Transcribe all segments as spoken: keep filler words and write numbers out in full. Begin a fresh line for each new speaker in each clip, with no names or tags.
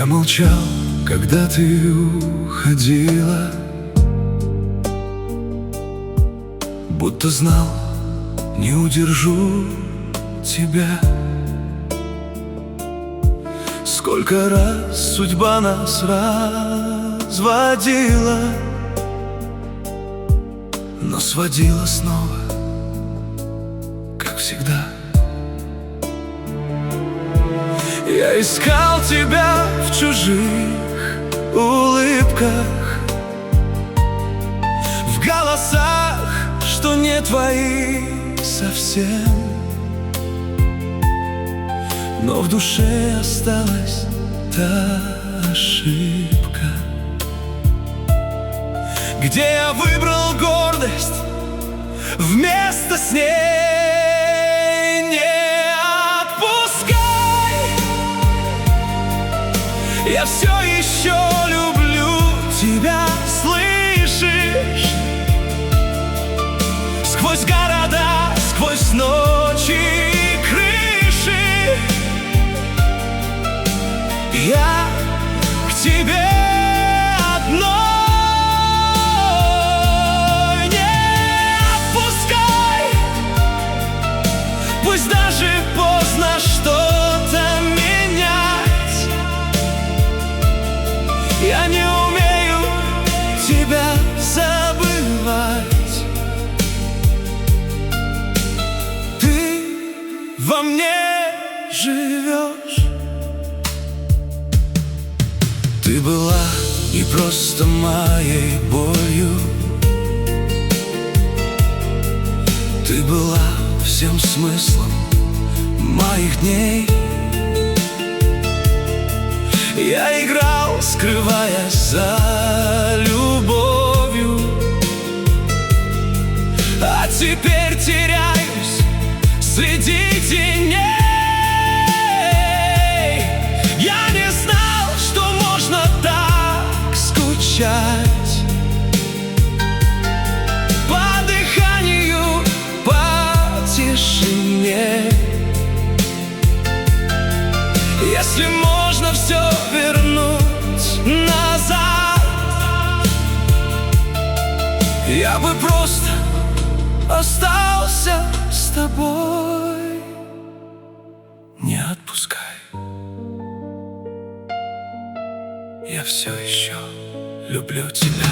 Я молчал, когда ты уходила, будто знал, не удержу тебя. Сколько раз судьба нас разводила, но сводила снова, как всегда. Я искал тебя в чужих улыбках, в голосах, что не твои совсем, но в душе осталась та ошибка, где я выбрал гордость вместо с ней. Не отпускай, я все еще люблю тебя, слышишь? Сквозь города, сквозь ночи и крыши я к тебе одной. Не отпускай, пусть даже поздно что-то менять. Я не умею тебя забывать. Ты во мне живешь. Ты была не просто моей болью, ты была всем смыслом моих дней. Я играл, скрываясь за любовью, а теперь теряюсь среди теней. Я не знал, что можно так скучать по дыханию, по тишине. Если можно все вернуть назад, я бы просто остался с тобой. Не отпускай, я все еще люблю тебя.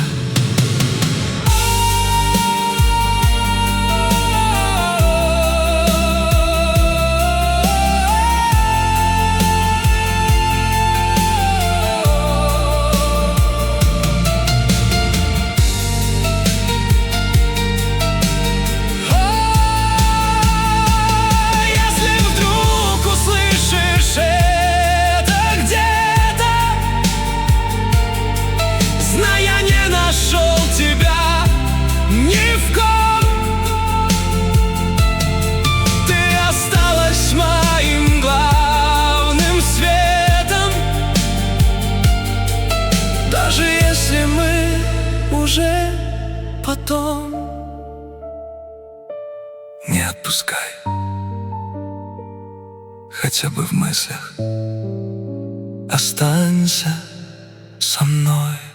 Нашел тебя ни в ком, ты осталась моим главным светом. Даже если мы уже потом. Не отпускай, хотя бы в мыслях останься со мной.